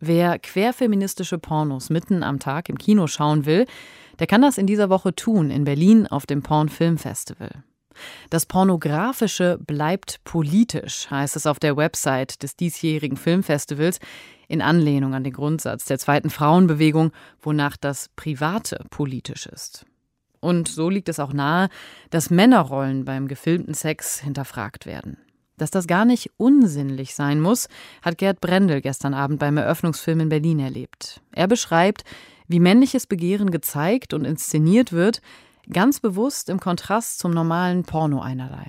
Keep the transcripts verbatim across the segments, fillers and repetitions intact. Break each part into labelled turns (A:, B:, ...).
A: Wer querfeministische Pornos mitten am Tag im Kino schauen will, der kann das in dieser Woche tun, in Berlin auf dem Porn Film Festival. Das Pornografische bleibt politisch, heißt es auf der Website des diesjährigen Filmfestivals, in Anlehnung an den Grundsatz der zweiten Frauenbewegung, wonach das Private politisch ist. Und so liegt es auch nahe, dass Männerrollen beim gefilmten Sex hinterfragt werden. Dass das gar nicht unsinnlich sein muss, hat Gerd Brendel gestern Abend beim Eröffnungsfilm in Berlin erlebt. Er beschreibt, wie männliches Begehren gezeigt und inszeniert wird, ganz bewusst im Kontrast zum normalen Porno einerlei.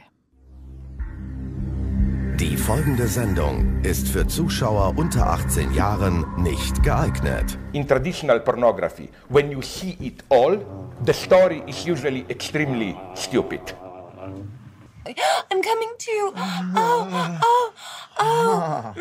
B: Die folgende Sendung ist für Zuschauer unter achtzehn Jahren nicht geeignet.
C: In traditional pornography, when you see it all, the story is usually extremely stupid.
D: I'm coming too. Oh, oh, oh.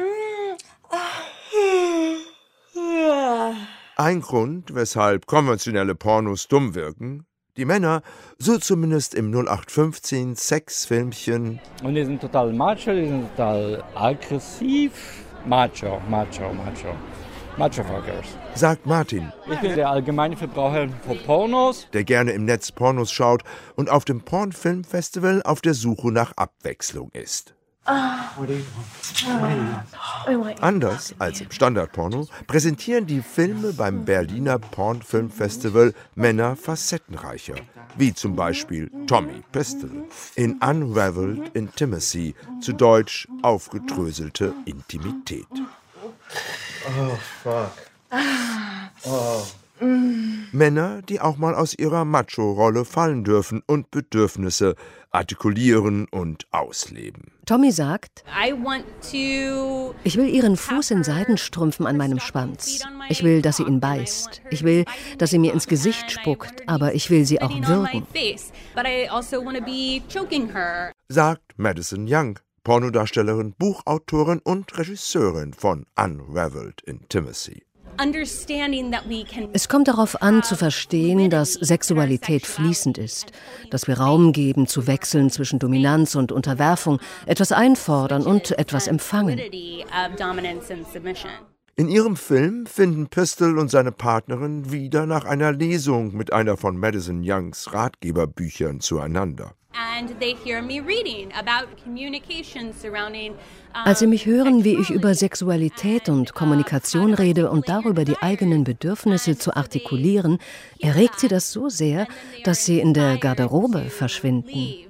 D: Mm.
E: Ein Grund, weshalb konventionelle Pornos dumm wirken: die Männer, so zumindest im null acht fünfzehn Sexfilmchen.
F: Und die sind total macho, die sind total aggressiv. Macho, macho, macho. Macho-Fuckers.
E: Sagt Martin.
F: Ich bin der allgemeine Verbraucher von Pornos,
E: der gerne im Netz Pornos schaut und auf dem Pornfilmfestival auf der Suche nach Abwechslung ist. Anders als im Standardporno präsentieren die Filme beim Berliner Pornfilmfestival Männer facettenreicher, wie zum Beispiel Tommy Pistol in Unraveled Intimacy, zu Deutsch aufgedröselte Intimität.
G: Oh, fuck. Oh.
E: Männer, die auch mal aus ihrer Macho-Rolle fallen dürfen und Bedürfnisse artikulieren und ausleben.
H: Tommy sagt, ich will ihren Fuß in Seidenstrümpfen an meinem Schwanz. Ich will, dass sie ihn beißt. Ich will, dass sie mir ins Gesicht spuckt, aber ich will sie auch würgen.
E: Sagt Madison Young, Pornodarstellerin, Buchautorin und Regisseurin von Unraveled Intimacy.
H: Es kommt darauf an, zu verstehen, dass Sexualität fließend ist, dass wir Raum geben zu Wechseln zwischen Dominanz und Unterwerfung, etwas einfordern und etwas empfangen.
E: In ihrem Film finden Pistol und seine Partnerin wieder nach einer Lesung mit einer von Madison Youngs Ratgeberbüchern zueinander.
H: Als sie mich hören, wie ich über Sexualität und Kommunikation rede und darüber, die eigenen Bedürfnisse zu artikulieren, erregt sie das so sehr, dass sie in der Garderobe verschwinden.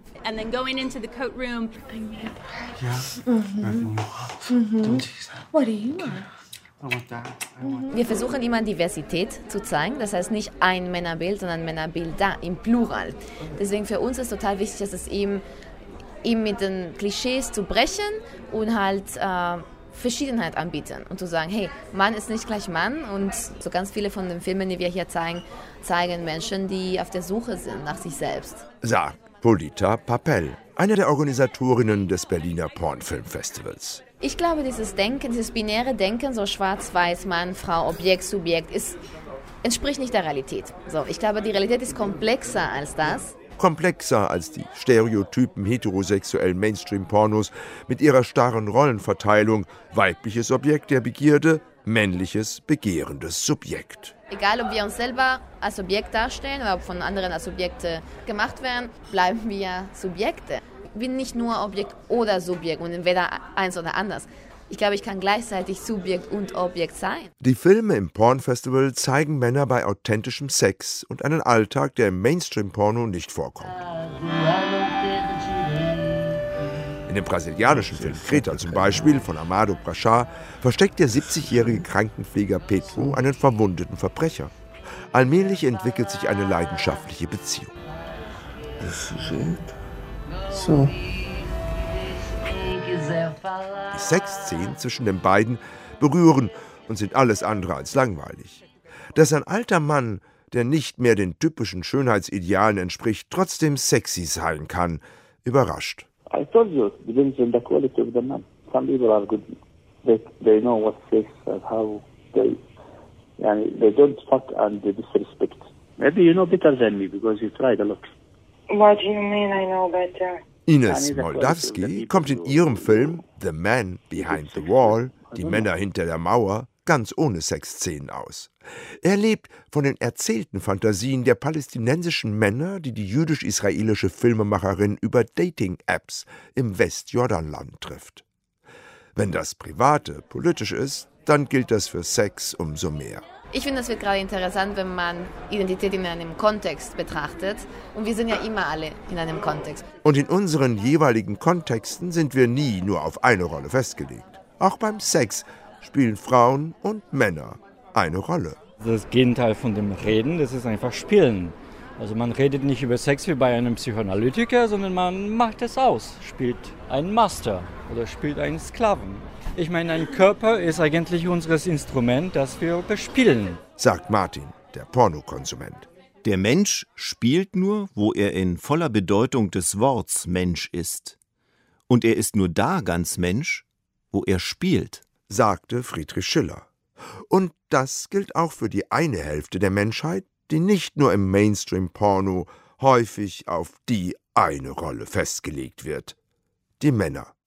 I: Wir versuchen immer Diversität zu zeigen, das heißt nicht ein Männerbild, sondern Männerbilder im Plural. Deswegen für uns ist total wichtig, dass es ihm, ihm mit den Klischees zu brechen und halt äh, Verschiedenheit anbieten und zu sagen, hey, Mann ist nicht gleich Mann, und so ganz viele von den Filmen, die wir hier zeigen, zeigen Menschen, die auf der Suche sind nach sich selbst.
E: Sagt Polita Papel, eine der Organisatorinnen des Berliner Pornfilmfestivals.
I: Ich glaube, dieses Denken, dieses binäre Denken, so schwarz-weiß, Mann, Frau, Objekt, Subjekt, ist, entspricht nicht der Realität. So, ich glaube, die Realität ist komplexer als das.
E: Komplexer als die stereotypen heterosexuellen Mainstream-Pornos mit ihrer starren Rollenverteilung: weibliches Objekt der Begierde, männliches begehrendes Subjekt.
I: Egal, ob wir uns selber als Objekt darstellen oder ob von anderen als Objekte gemacht werden, bleiben wir Subjekte. Ich bin nicht nur Objekt oder Subjekt und entweder eins oder anders. Ich glaube, ich kann gleichzeitig Subjekt und Objekt sein.
E: Die Filme im Pornfestival zeigen Männer bei authentischem Sex und einen Alltag, der im Mainstream-Porno nicht vorkommt. In dem brasilianischen Film Creta zum Beispiel von Amado Praxar versteckt der siebzigjährige Krankenpfleger Pedro einen verwundeten Verbrecher. Allmählich entwickelt sich eine leidenschaftliche Beziehung.
G: So.
E: Die Sexszenen zwischen den beiden berühren und sind alles andere als langweilig. Dass ein alter Mann, der nicht mehr den typischen Schönheitsidealen entspricht, trotzdem sexy sein kann, überrascht.
J: I told you, it depends on the quality of the man. Some people are good. They, they know what sex and how they, yani, they don't fuck and they disrespect. Maybe you know better than me because you tried a lot.
D: What do you mean I know better?
E: Ines Moldavsky kommt in ihrem Film The Man Behind the Wall, die Männer hinter der Mauer, ganz ohne Sexszenen aus. Er lebt von den erzählten Fantasien der palästinensischen Männer, die die jüdisch-israelische Filmemacherin über Dating-Apps im Westjordanland trifft. Wenn das Private politisch ist, dann gilt das für Sex umso mehr.
I: Ich finde, das wird gerade interessant, wenn man Identität in einem Kontext betrachtet. Und wir sind ja immer alle in einem Kontext.
E: Und in unseren jeweiligen Kontexten sind wir nie nur auf eine Rolle festgelegt. Auch beim Sex spielen Frauen und Männer eine Rolle.
F: Das Gegenteil von dem Reden, das ist einfach Spielen. Also man redet nicht über Sex wie bei einem Psychoanalytiker, sondern man macht es aus, spielt einen Master oder spielt einen Sklaven. Ich meine, ein Körper ist eigentlich unser Instrument, das wir bespielen,
E: sagt Martin, der Pornokonsument.
K: Der Mensch spielt nur, wo er in voller Bedeutung des Worts Mensch ist. Und er ist nur da ganz Mensch, wo er spielt,
E: sagte Friedrich Schiller. Und das gilt auch für die eine Hälfte der Menschheit, die nicht nur im Mainstream-Porno häufig auf die eine Rolle festgelegt wird: die Männer.